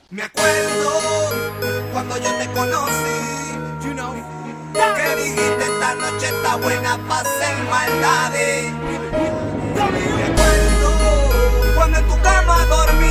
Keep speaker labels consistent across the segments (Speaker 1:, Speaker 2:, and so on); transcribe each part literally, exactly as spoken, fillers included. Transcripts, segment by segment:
Speaker 1: Me acuerdo cuando yo te conocí, you know, que dijiste esta noche está buena para hacer maldades. Me acuerdo cuando en tu cama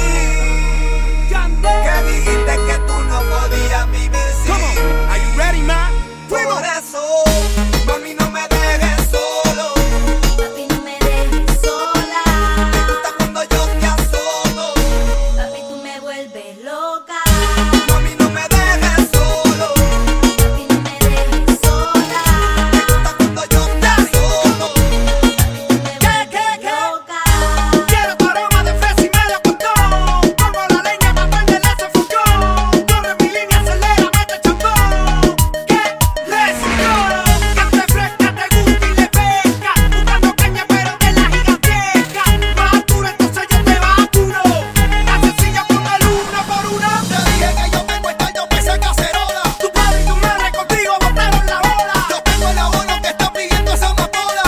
Speaker 1: dormí, que dijiste que tú no podías vivir sin mí.
Speaker 2: Are you ready, man?
Speaker 1: Por eso, mami, no me dejes solo.
Speaker 3: Papi, no me dejes sola.
Speaker 1: Me gusta cuando yo te azoto.
Speaker 3: Papi, tú me vuelves loca.
Speaker 1: Mami, no me dejes solo.
Speaker 3: Papi, no me dejes sola.
Speaker 1: Me gusta cuando yo te azoto.
Speaker 3: Papi, tú me vuelves loca.
Speaker 2: Quiero tu aroma de fresa y medio condón. Pongo la leña pa' prenderle ese fogón. Corre mi línea, acelera, mete chambón. ¿Qué? Let's go. Que te fresca, te gusta y le pesca. Buscando caña pero de la gigantesca. Más dura, entonces yo te vacuno. La sencilla ponme el uno por uno.
Speaker 1: Te dije que yo tengo esta yo pesa cacerola.
Speaker 2: Tu padre y tu madre contigo botaron la bola.
Speaker 1: Yo tengo el abono que está pidiendo esa amapola.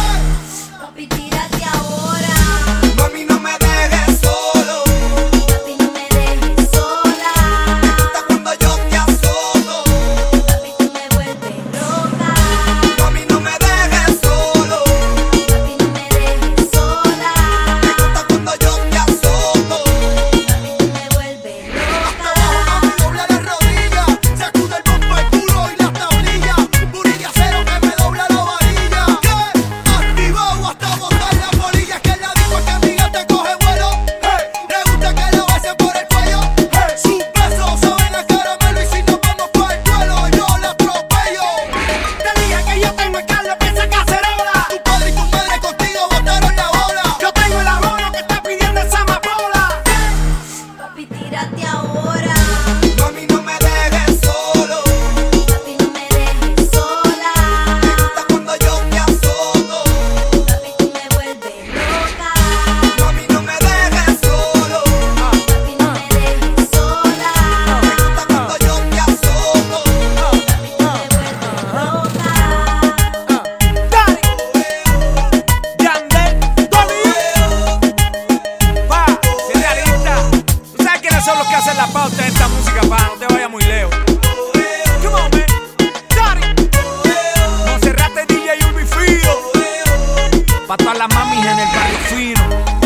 Speaker 3: Papi, tírate ahora.
Speaker 1: Mami, no me dejes solo.
Speaker 3: Papi, no me dejes sola.
Speaker 1: Me gusta cuando yo te azoto.
Speaker 3: Papi, tú me vuelves loca.
Speaker 1: Mami, no me dejes solo.
Speaker 3: Papi, no me dejes sola.
Speaker 1: Me gusta cuando yo te azoto.
Speaker 3: Papi, tú me vuelves
Speaker 1: Hasta abajo, mami,
Speaker 3: loca.
Speaker 1: dobla las rodillas. Sacude el bombo, el culo y las tablillas. Un buril de acero que me dobla la varilla. ¿Qué? Activado hasta botar las bolillas. Que la disco que amiga te coge vuelo. Hey. Le gusta que la besen por el cuello. Hey. Sus besos saben a caramelo. Y si nos vamos para el vuelo, yo la atropello.
Speaker 2: Te dije que yo tengo el caldo que esa cacerola.
Speaker 1: Tu padre y tu madre contigo botaron la bola.
Speaker 2: Yo tengo el abono que está pidiendo esa amapola.
Speaker 3: Papi, tírate ahora.
Speaker 1: Mami, no me dejes solo.
Speaker 3: Papi, no me dejes sola.
Speaker 1: Me gusta cuando yo te azoto.
Speaker 3: Papi, tú me vuelves loca.
Speaker 1: Mami, no me dejes solo.
Speaker 3: Papi, no me dejes sola.
Speaker 1: Me gusta cuando yo te azoto.
Speaker 3: Papi, tú me vuelves loca.
Speaker 2: Yandel, pa, si es realista. Tú sabes quiénes son los que hacen la pauta de esta música, pa, no te vayas muy lejos. Come on, man. Daddy. Monserrate D J Urbi Fío. Pa' todas las mamis en el barrio fino.